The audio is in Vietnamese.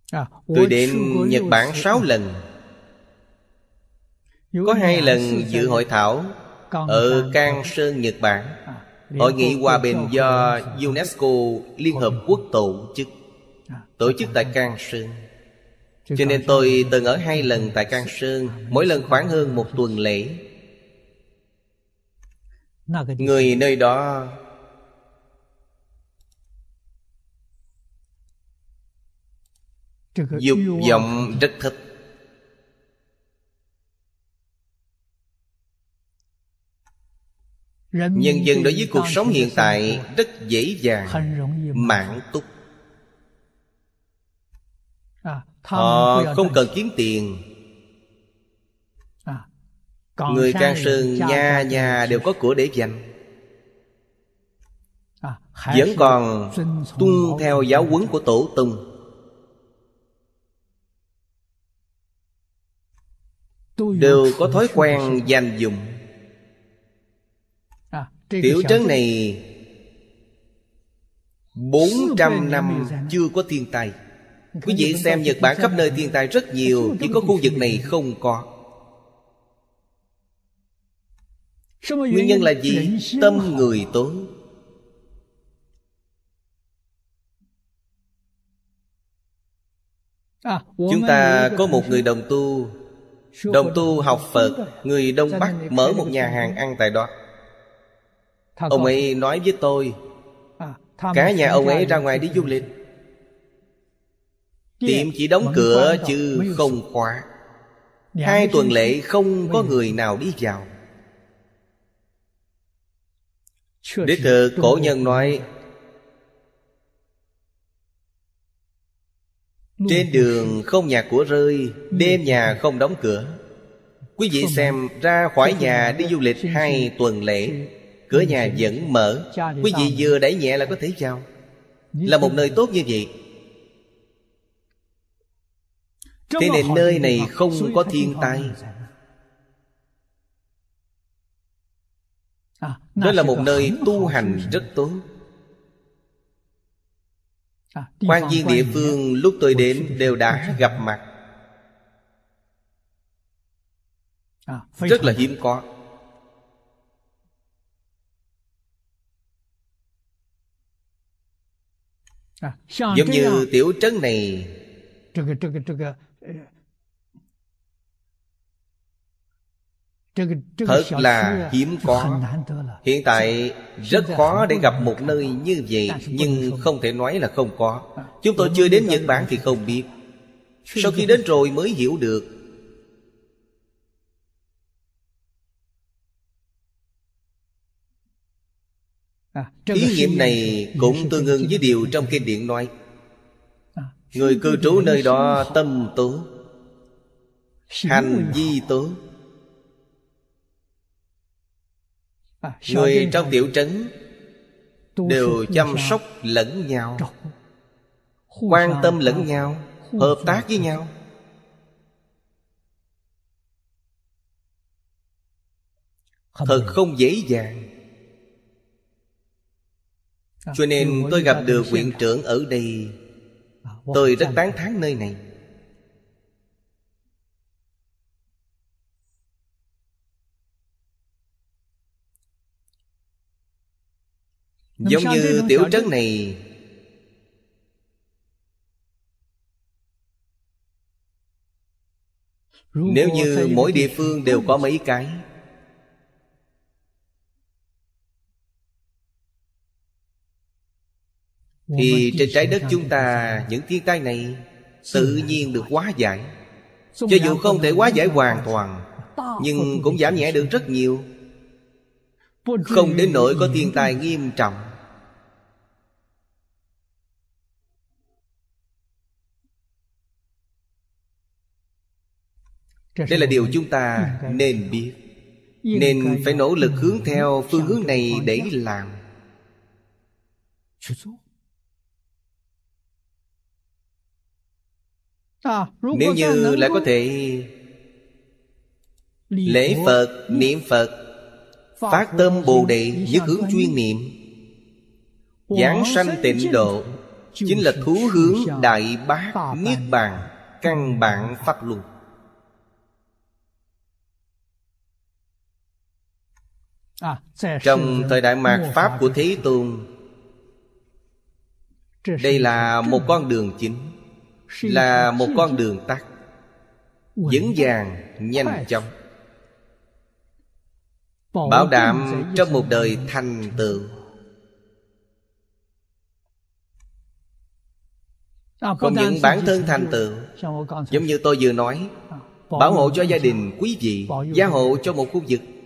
Tôi đến Nhật Bản 6 lần. Có 2 lần dự hội thảo ở Cang Sơn, Nhật Bản. Hội nghị hòa bình do UNESCO Liên Hợp Quốc tổ chức tại Cang Sơn. Cho nên tôi từng ở 2 lần tại Cang Sơn, mỗi lần khoảng hơn 1 tuần lễ. Người nơi đó dục vọng rất thấp. Nhân dân đối với cuộc sống hiện tại rất dễ dàng mãn túc. Họ không cần kiếm tiền. Người Cang Sơn nhà nhà đều có của để dành, vẫn còn tuân theo giáo huấn của tổ tông. Đều có thói quen dành dụm. Tiểu trấn này 400 năm chưa có thiên tai. Quý vị xem Nhật Bản khắp nơi thiên tai rất nhiều, chỉ có khu vực này không có. Nguyên nhân là gì? Tâm người tốt. Chúng ta có một người đồng tu. Đồng tu học Phật, người Đông Bắc mở một nhà hàng ăn tại đó. Ông ấy nói với tôi, cả nhà ông ấy ra ngoài đi du lịch, tiệm chỉ đóng cửa chứ không khóa. 2 tuần lễ không có người nào đi vào. Đích thực cổ nhân nói, trên đường không nhà của rơi, đêm nhà không đóng cửa. Quý vị xem, ra khỏi nhà đi du lịch 2 tuần lễ, cửa nhà vẫn mở. Quý vị vừa đẩy nhẹ là có thể vào. Là một nơi tốt như vậy. Thế nên nơi này không có thiên tai. Đó là một nơi tu hành rất tốt. Quan viên địa phương lúc tôi đến đều đã gặp mặt. Rất là hiếm có. Giống như tiểu trấn này, thật là hiếm có. Hiện tại rất khó để gặp một nơi như vậy, nhưng không thể nói là không có. Chúng tôi chưa đến Nhật Bản thì không biết, sau khi đến rồi mới hiểu được. Ý nghiệm này cũng tương ưng với điều trong kinh điển nói, người cư trú nơi đó tâm tốt, hành vi tốt. Người trong tiểu trấn đều chăm sóc lẫn nhau, quan tâm lẫn nhau, hợp tác với nhau. Thật không dễ dàng. Cho nên tôi gặp được huyện trưởng ở đây, tôi rất tán thán nơi này. Giống như tiểu trấn này, nếu như mỗi địa phương đều có mấy cái, thì trên trái đất chúng ta những thiên tai này tự nhiên được hóa giải. Cho dù không thể hóa giải hoàn toàn, nhưng cũng giảm nhẹ được rất nhiều, không đến nỗi có thiên tai nghiêm trọng. Đây là điều chúng ta nên biết, nên phải nỗ lực hướng theo phương hướng này để làm. Nếu như lại có thể lễ Phật, niệm Phật, phát tâm Bồ Đề, nhất hướng chuyên niệm, giảng sanh tịnh độ, chính là thú hướng Đại Bác Niết Bàn căn bản pháp luân. Trong thời đại mạt Pháp của Thế Tôn, đây là một con đường chính, là một con đường tắt, vững vàng, nhanh chóng, bảo đảm trong một đời thành tựu. Không những bản thân thành tựu, giống như tôi vừa nói, bảo hộ cho gia đình quý vị, gia hộ cho một khu vực,